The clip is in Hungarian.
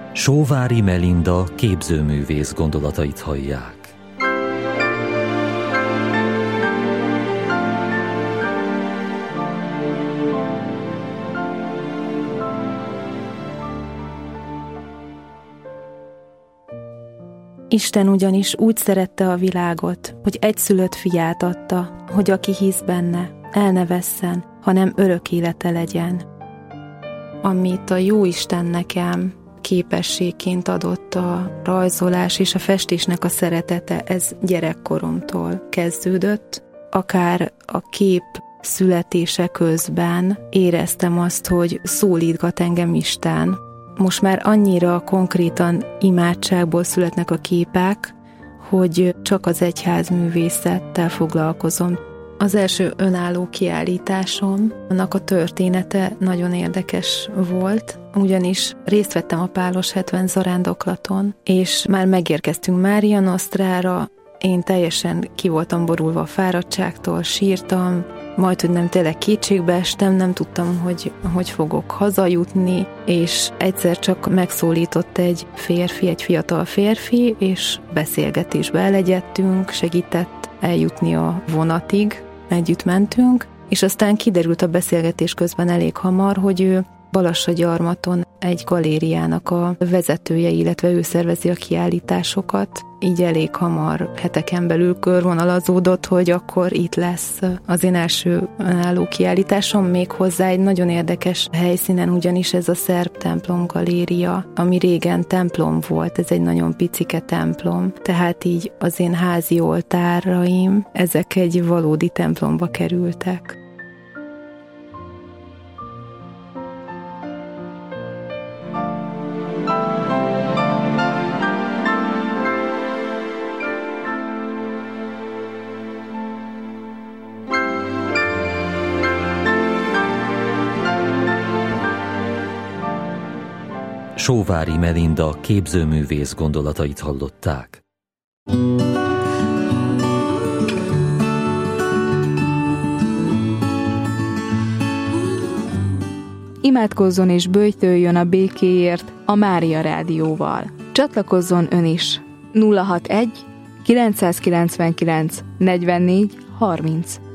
Sóvári Melinda képzőművész gondolatait hallják. Isten ugyanis úgy szerette a világot, hogy egyszülött fiát adta, hogy aki hisz benne, el ne vesszen, hanem örök élete legyen. Amit a Jóisten nekem képességként adott a rajzolás és a festésnek a szeretete, ez gyerekkoromtól kezdődött. Akár a kép születése közben éreztem azt, hogy szólítgat engem Isten. Most már annyira konkrétan imádságból születnek a képek, hogy csak az egyházművészettel foglalkozom. Az első önálló kiállításom, annak a története nagyon érdekes volt, ugyanis részt vettem a Pálos 70 zarándoklaton, és már megérkeztünk Mária Nostrára, én teljesen ki voltam borulva a fáradtságtól, sírtam, majd, hogy nem tényleg kétségbe estem, nem tudtam, hogy fogok hazajutni, és egyszer csak megszólított egy fiatal férfi, és beszélgetésbe elegyedtünk, segített eljutni a vonatig, együtt mentünk, és aztán kiderült a beszélgetés közben elég hamar, hogy ő Balassagyarmaton egy galériának a vezetője, illetve ő szervezi a kiállításokat. Így elég hamar, heteken belül körvonalazódott, hogy akkor itt lesz az én első önálló kiállításom, még hozzá egy nagyon érdekes helyszínen, ugyanis ez a Szerb templom galéria, ami régen templom volt, ez egy nagyon picike templom, tehát így az én házi oltáraim, ezek egy valódi templomba kerültek. Sóvári Melinda képzőművész gondolatait hallották. Imádkozzon és böjtöljön a békéért a Mária Rádióval. Csatlakozzon ön is. 061 999 44 30